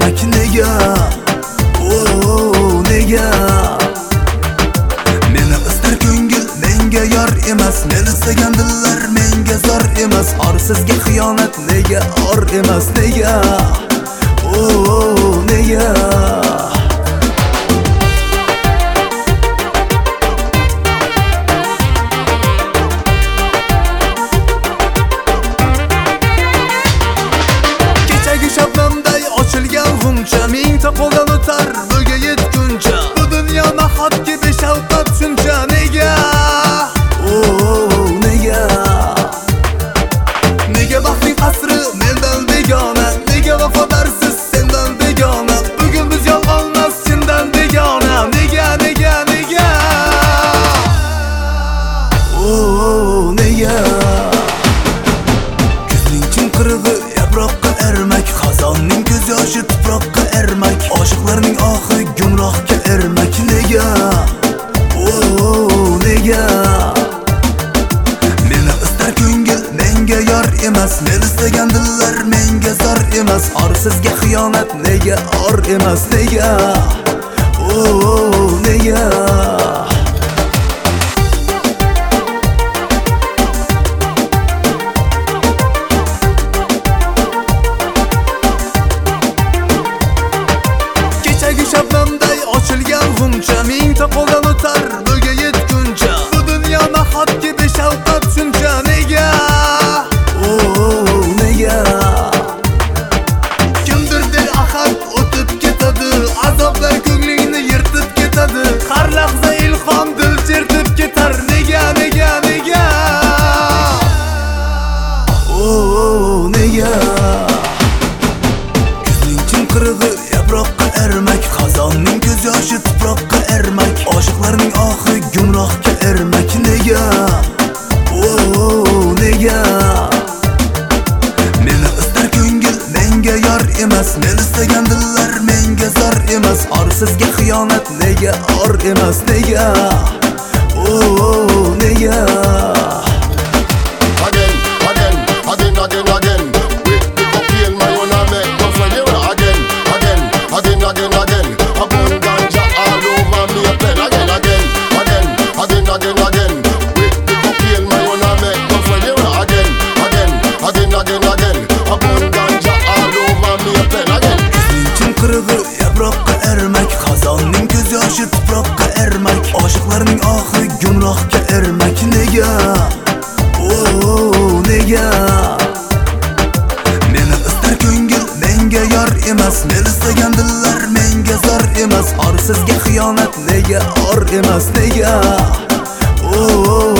ermak nega? Nega? Meni istar ko'ngil menga yor emas, meni istagan dillar menga zor emas. Orsizga xiyonat nega or emas, nega? Nega? Shabnamday ochilgan g'uncha mingta qo'ldan o'tar bo'ga yetguncha. Bu dunyo nahotki beshafqat shuncha, nega? Nega? Nega baxtning qasri mendan begona, nega vafodorsiz sendan begona? Bugun biz yolg'onmas chindan begona, nega? Nega? Nega? Nega? Kuzning chinqirig'i yaproqqa ermak, xazonning ko'z yoshi tuproqqa ermak, oshiqlarning ohi gumrohga ermak, nega? Nega? Meni istar ko'ngil menga yor emas, meni istagan dillar menga zor emas. Orsizga xiyonat nega or emas, nega? Nega? Shabnamday ochilgan g'uncha mingta qo'ldan o'tar bo'ga yetguncha. Bu dunyo nahotki beshafqat shuncha, nega? Nega? Kimdir dil ahad o'tib ketadi, azoblar ko'nglingni yirtib ketadi. Har lahza ilhom dil chertib ketar, nega? Nega? Nega? Nega? Kuzning chinqirig'i yaproqqa ermak, xazonning ko'z yoshi tuproqqa ermak, oshiqlarning ohi gumrohga ermak, nega? Nega? Meni istar ko'ngil menga yor emas, meni istagan dillar menga zor emas. Orsizga xiyonat nega or emas, nega? Nega? Yaproqqa ermak, xazonning ko'z yoshi tuproqqa ermak, oshiqlarning ohi gumrohga ermak, nega? Nega? Meni istar ko'ngil menga yor emas, meni istagan dillar menga zor emas. Orsizga xiyonat nega or emas, nega?